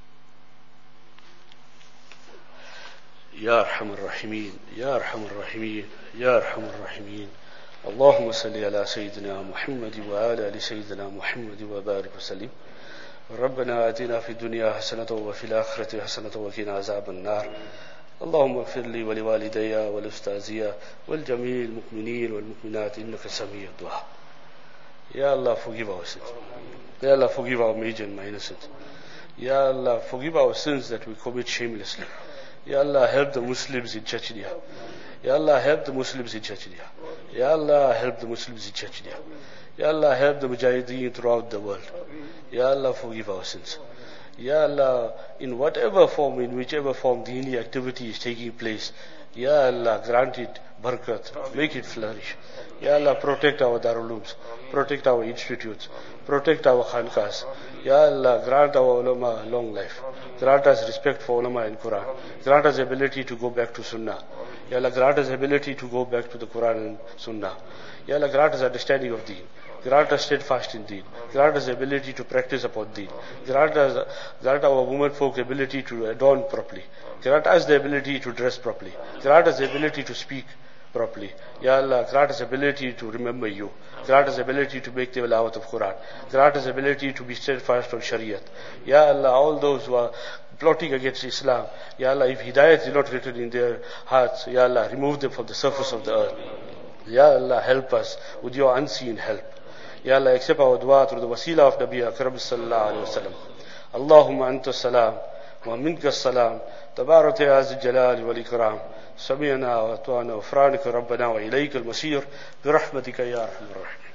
Ya Arhamar Rahimin, Ya Arhamar Rahimin, Ya Arhamar Rahimin. اللهم صل على سيدنا محمد وعلى آل سيدنا محمد وبارك وسلم. ربنا آتنا في الدنيا حسنة وفي الآخرة حسنة وقنا عذاب النار. اللهم اغفر لي ولوالدي ولأستاذي والجميع المؤمنين والمؤمنات إنك سميع الدعاء. Ya Allah, forgive our sins. Ya Allah, forgive our major and minor sins. Ya Allah, forgive our sins that we commit shamelessly. Ya Allah, help the Muslims in Chechnya. Ya Allah, help the Muslims in Chechnya. Ya Allah, help the Muslims in Chechnya. Ya Allah, help the Mujahideen throughout the world. Ya Allah, forgive our sins. Ya Allah, in whatever form, in whichever form dini activity is taking place, Ya Allah, grant it barakat, make it flourish. Ya Allah, protect our darulums, protect our institutes, protect our khankas. Ya Allah, grant our ulama long life. Grant us respect for ulama and Quran. Grant us ability to go back to Sunnah. Ya Allah, grant us ability to go back to the Quran and Sunnah. Ya Allah, grant us understanding of Deen. Grant us steadfast in Deen. Grant us ability to practice upon Deen. Grant us, grant our women folk ability to adorn properly. Grant us the ability to dress properly. Grant us the ability to speak properly. Ya Allah, grant us ability to remember you. Grant us ability to make the tilawat of Quran. Grant us ability to be steadfast on Shariat. Ya Allah, all those who are plotting against Islam, Ya Allah, if hidayat is not written in their hearts, Ya Allah, remove them from the surface of the earth. Ya Allah, help us with your unseen help. Ya Allah, accept our dua through the wasila of Nabi Akram sallallahu alayhi wa sallam. Allahumma anta salam wa minka salam. تبارك يا ذي الجلال والإكرام. سمعنا وأطعنا غفرانك ربنا وإليك المصير برحمتك يا أرحم الراحمين.